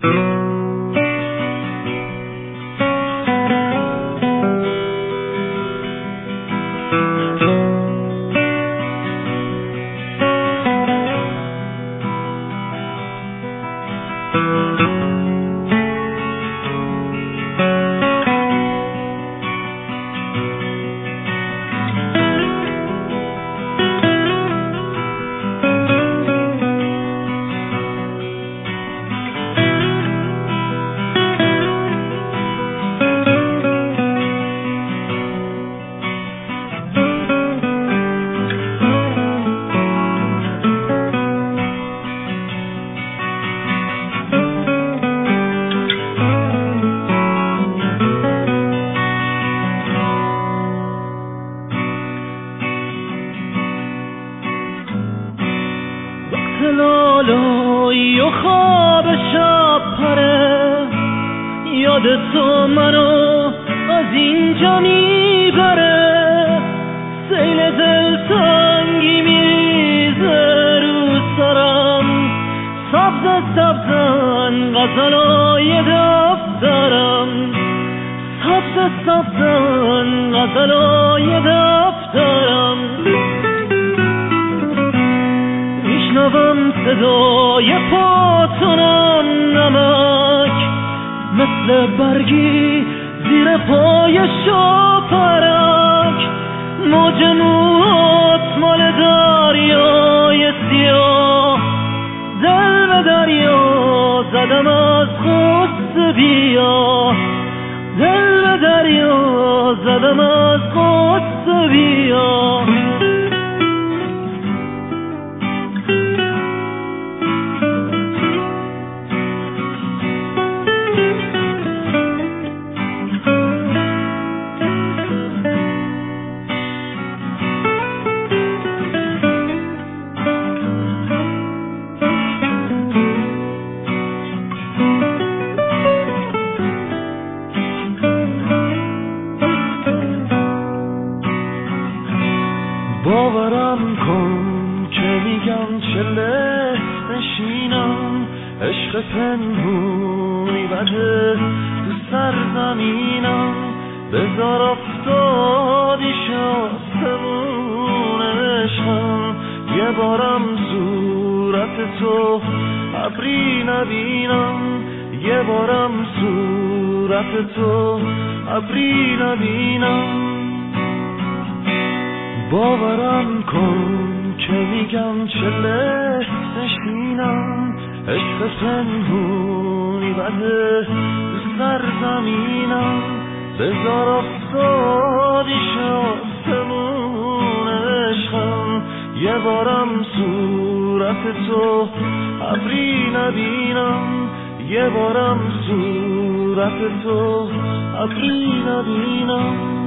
لالایی و خواب شب پره، یاد تو منو از اینجا میبره. سیل دلتنگی میریزه رو سرم، سبز سبزن غزلای دفترم، سبز سبزن غزلای دفترم. میشنوم صدای پاتون نمک، مثل برگی زیر پای شاپرک. موج موهات مال دریای سیاه، دل به دریا زدم از غصه بیا، دل به دریا زدم از غصه بیا. باورم کن که میگم چله نشینم، عشق پنهونی بده تو سرزمینم. بذار افتادی آسمون عشقم، یه بارم صورت تو ابری نبینم، یه بارم صورت تو ابری نبینم. باورم کن که میگم چله نشینم، عشق پنهونی بده تو سرزمینم. بذار افتادیش آسمون عشقم، یه بارم صورت تو ابری نبینم، یه بارم صورت تو ابری نبینم.